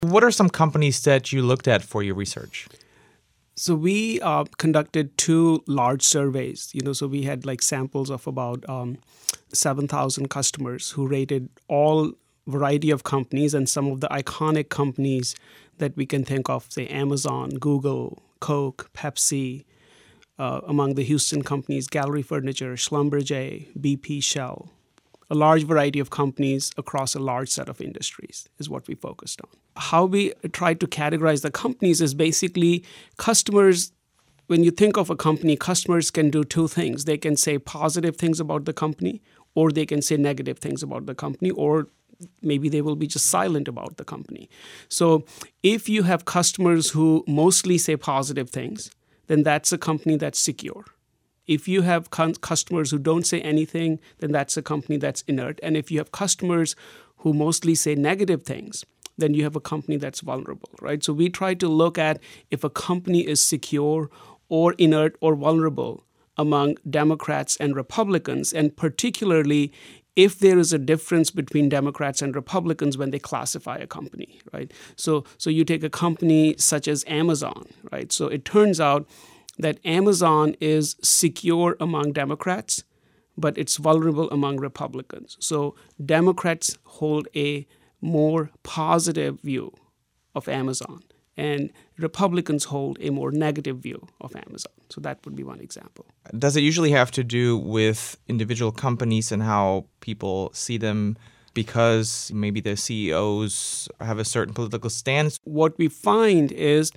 What are some companies that you looked at for your research? So we conducted 2 large surveys. So we had samples of about 7,000 customers who rated all variety of companies, and some of the iconic companies that we can think of, say Amazon, Google, Coke, Pepsi. Among the Houston companies, Gallery Furniture, Schlumberger, BP, Shell. A large variety of companies across a large set of industries is what we focused on. How we tried to categorize the companies is basically customers. When you think of a company, customers can do 2 things. They can say positive things about the company, or they can say negative things about the company, or maybe they will be just silent about the company. So if you have customers who mostly say positive things, then that's a company that's secure. If you have customers who don't say anything, then that's a company that's inert. And if you have customers who mostly say negative things, then you have a company that's vulnerable, right? So we try to look at if a company is secure or inert or vulnerable among Democrats and Republicans, and particularly if there is a difference between Democrats and Republicans when they classify a company, right? So you take a company such as Amazon, right? So it turns out that Amazon is secure among Democrats, but it's vulnerable among Republicans. So Democrats hold a more positive view of Amazon, and Republicans hold a more negative view of Amazon. So that would be one example. Does it usually have to do with individual companies and how people see them because maybe the CEOs have a certain political stance? What we find is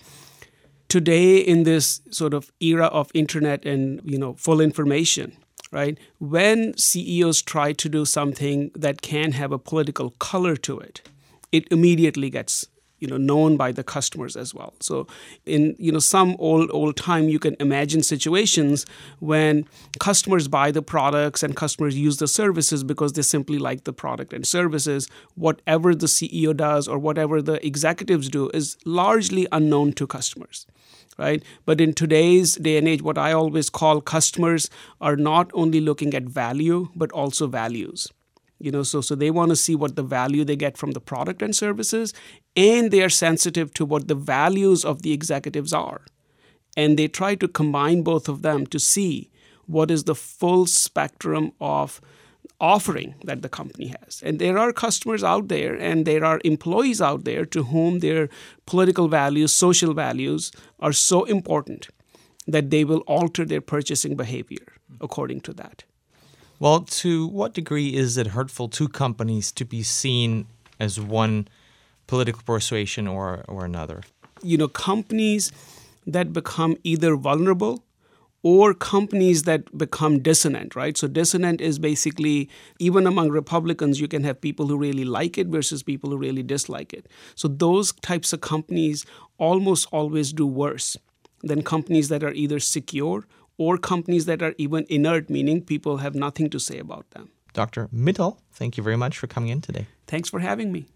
today in this sort of era of internet and full information, right? When CEOs try to do something that can have a political color to it, it immediately gets known by the customers as well. So in some old time, you can imagine situations when customers buy the products and customers use the services because they simply like the product and services. Whatever the CEO does or whatever the executives do is largely unknown to customers, right? But in today's day and age, what I always call customers are not only looking at value, but also values. So they want to see what the value they get from the product and services, and they are sensitive to what the values of the executives are. And they try to combine both of them to see what is the full spectrum of offering that the company has. And there are customers out there and there are employees out there to whom their political values, social values are so important that they will alter their purchasing behavior according to that. Well, to what degree is it hurtful to companies to be seen as one political persuasion or another? Companies that become either vulnerable or companies that become dissonant, right? So dissonant is basically, even among Republicans, you can have people who really like it versus people who really dislike it. So those types of companies almost always do worse than companies that are either secure or companies that are even inert, meaning people have nothing to say about them. Dr. Mittal, thank you very much for coming in today. Thanks for having me.